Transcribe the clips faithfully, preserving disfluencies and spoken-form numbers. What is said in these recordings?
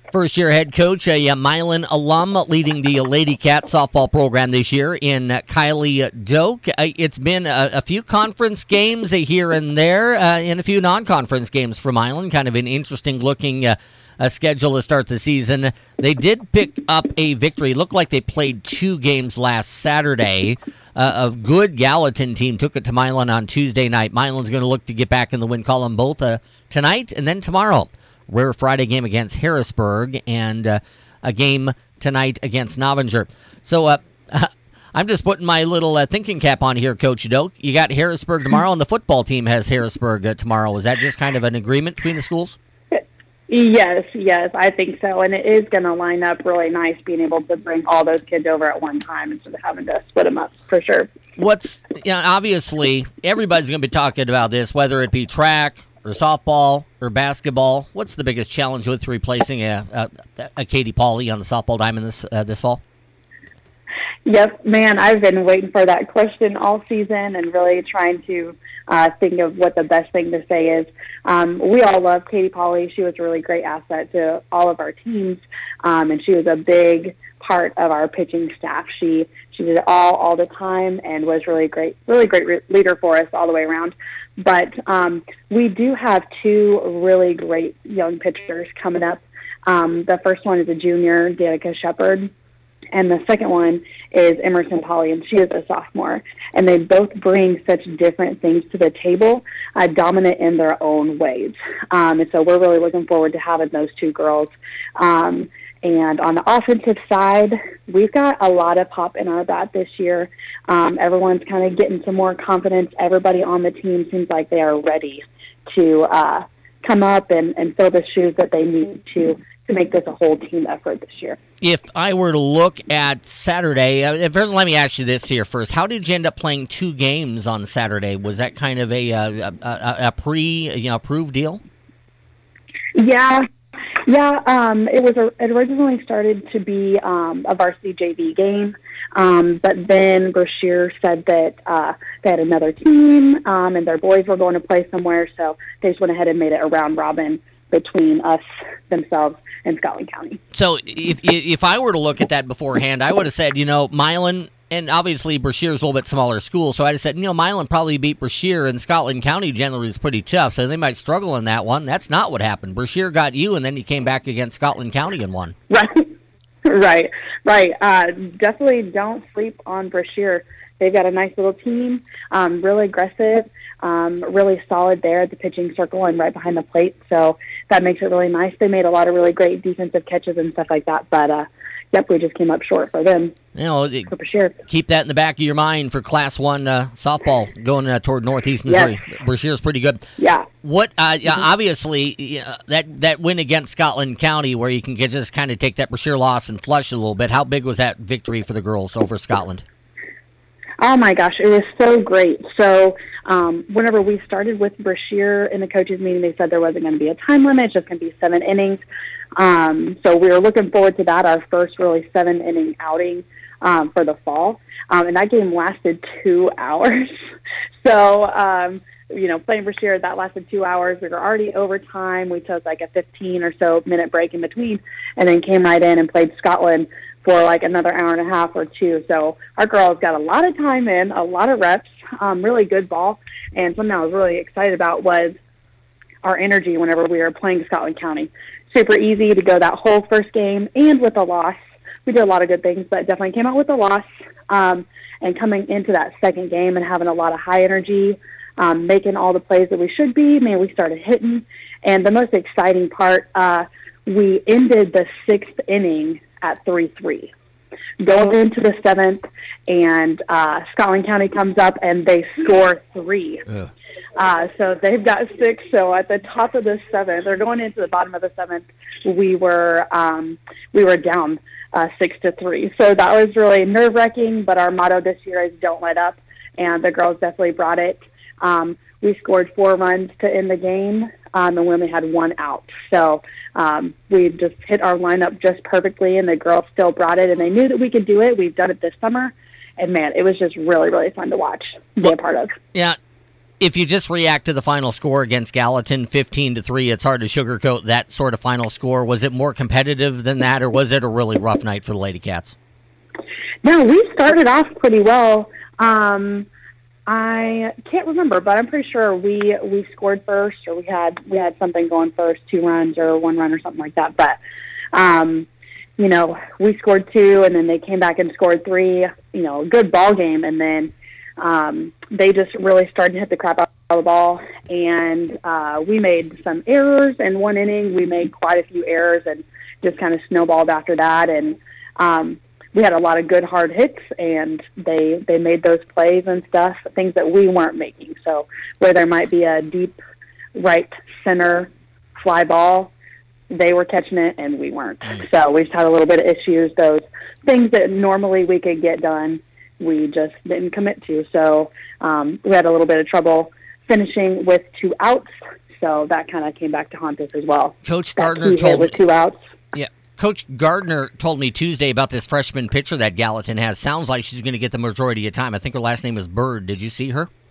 First-year head coach, a uh, Milan alum, leading the Lady Cat softball program this year in uh, Kylie Doak. Uh, it's been a, a few conference games uh, here and there, uh, and a few non-conference games for Milan. Kind of an interesting-looking uh, uh, schedule to start the season. They did pick up a victory. It looked like they played two games last Saturday. Uh, a good Gallatin team took it to Milan on Tuesday night. Milan's going to look to get back in the win column both uh, tonight and then tomorrow. Rare Friday game against Harrisburg, and uh, a game tonight against Novinger. So uh, I'm just putting my little uh, thinking cap on here, Coach Doak. You got Harrisburg tomorrow, and the football team has Harrisburg uh, tomorrow. Is that just kind of an agreement between the schools? Yes, yes, I think so. And it is going to line up really nice being able to bring all those kids over at one time instead of having to split them up, for sure. What's, you know, obviously, everybody's going to be talking about this, whether it be track or softball or basketball. What's the biggest challenge with replacing a, a, a Katie Pauley on the softball diamond this uh, this fall? Yep, man, I've been waiting for that question all season and really trying to uh, think of what the best thing to say is. Um, we all love Katie Pauley. She was a really great asset to all of our teams, um, and she was a big part of our pitching staff. She she did it all all the time and was really great, really great re- leader for us all the way around. But um, we do have two really great young pitchers coming up. Um, the first one is a junior, Danica Shepard, and the second one is Emerson Polly, and she is a sophomore. And they both bring such different things to the table, uh, dominant in their own ways. Um, and so we're really looking forward to having those two girls. Um, and on the offensive side, we've got a lot of pop in our bat this year. Um, everyone's kind of getting some more confidence. Everybody on the team seems like they are ready to uh, come up and, and fill the shoes that they need to to make this a whole team effort this year. If I were to look at Saturday, uh, if, let me ask you this here first. How did you end up playing two games on Saturday? Was that kind of a a, a, a pre, you know, approved deal? Yeah. Yeah, um, it was. A, it originally started to be um, a varsity J V game, um, but then Brashear said that uh, they had another team um, and their boys were going to play somewhere, so they just went ahead and made it a round robin between us, themselves, and Scotland County. So if if I were to look at that beforehand, I would have said, you know, Milan, and obviously Brashear's a little bit smaller school, so I'd have said, you know, Milan probably beat Brashear, and Scotland County generally is pretty tough, so they might struggle in that one. That's not what happened. Brashear got you, and then you came back against Scotland County and won. Right, right, right. Uh, definitely don't sleep on Brashear. They've got a nice little team, um, really aggressive, um, really solid there at the pitching circle and right behind the plate. So that makes it really nice. They made a lot of really great defensive catches and stuff like that. But, uh, yep, we just came up short for them. You know, for sure. Keep that in the back of your mind for Class One uh, softball going uh, toward Northeast Missouri. Yes. Brashear's pretty good. Yeah. What? Uh, mm-hmm. Obviously, uh, that that win against Scotland County, where you can get, just kind of take that Brashear loss and flush it a little bit. How big was that victory for the girls over Scotland? Oh, my gosh, it was so great. So um, whenever we started with Brashear in the coaches' meeting, they said there wasn't going to be a time limit. It's just going to be seven innings. Um, so we were looking forward to that, our first really seven-inning outing um, for the fall. Um, and that game lasted two hours. so, um, you know, playing Brashear, that lasted two hours. We were already overtime. We took like a fifteen or so minute break in between and then came right in and played Scotland for like another hour and a half or two. So our girls got a lot of time in, a lot of reps, um, really good ball. And something I was really excited about was our energy whenever we were playing Scotland County. Super easy to go that whole first game, and with a loss. We did a lot of good things, but definitely came out with a loss. Um, and coming into that second game and having a lot of high energy, um, making all the plays that we should be. Man, we started hitting. And the most exciting part, uh, we ended the sixth inning at three three. Going into the seventh, and uh, Scotland County comes up, and they score three. Yeah. Uh, so they've got six. So at the top of the seventh, they're going into the bottom of the seventh, we were um, we were down uh, six to three. So that was really nerve-wracking, but our motto this year is don't let up, and the girls definitely brought it. Um, we scored four runs to end the game, um, and we only had one out. So um, we just hit our lineup just perfectly, and the girls still brought it, and they knew that we could do it. We've done it this summer, and, man, it was just really, really fun to watch, be a part of. Yeah. If you just react to the final score against Gallatin, fifteen to three, it's hard to sugarcoat that sort of final score. Was it more competitive than that, or was it a really rough night for the Lady Cats? No, we started off pretty well. Um, I can't remember, but I'm pretty sure we, we scored first, or we had we had something going first, two runs or one run or something like that. But um, you know, we scored two, and then they came back and scored three. You know, a good ball game, and then. Um, they just really started to hit the crap out of the ball, and uh, we made some errors in one inning. We made quite a few errors and just kind of snowballed after that, and um, we had a lot of good hard hits, and they they made those plays and stuff, things that we weren't making. So where there might be a deep right center fly ball, they were catching it, and we weren't. So we just had a little bit of issues, those things that normally we could get done. We just didn't commit to. So um, we had a little bit of trouble finishing with two outs. So that kind of came back to haunt us as well. Coach Gardner told with two outs. Yeah, Coach Gardner told me Tuesday about this freshman pitcher that Gallatin has. Sounds like she's going to get the majority of time. I think her last name is Bird. Did you see her?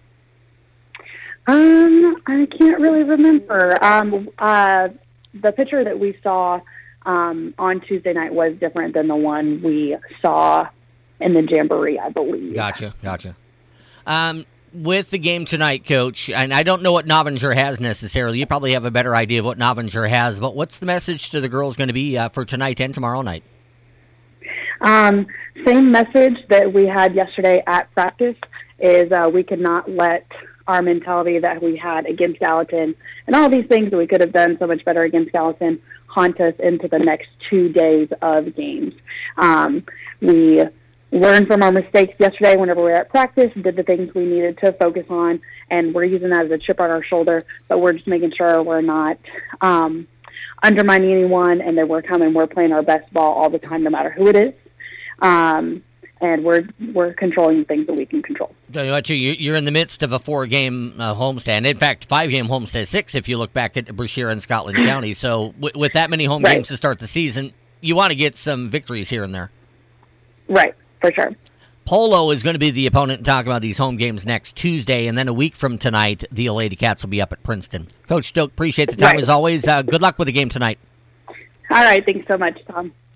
Um, I can't really remember. Um, uh, the pitcher that we saw um, on Tuesday night was different than the one we saw in the Jamboree, I believe. Gotcha, gotcha. Um, with the game tonight, Coach, and I don't know what Novinger has necessarily. You probably have a better idea of what Novinger has, but what's the message to the girls going to be uh, for tonight and tomorrow night? Um, same message that we had yesterday at practice is uh, we could not let our mentality that we had against Gallatin and all these things that we could have done so much better against Gallatin haunt us into the next two days of games. Um, we learned from our mistakes yesterday whenever we were at practice, did the things we needed to focus on, and we're using that as a chip on our shoulder, but we're just making sure we're not um, undermining anyone, and that we're coming, we're playing our best ball all the time, no matter who it is, um, and we're we're controlling things that we can control. Tell you what, you're in the midst of a four-game uh, homestand. In fact, five-game homestand, six if you look back at Brashear and Scotland County. So w- with that many home right. games to start the season, you want to get some victories here and there. Right. For sure. Polo is going to be the opponent and talk about these home games next Tuesday, and then a week from tonight, the Lady Cats will be up at Princeton. Coach Stoke, appreciate the time right. as always. Uh, good luck with the game tonight. All right. Thanks so much, Tom.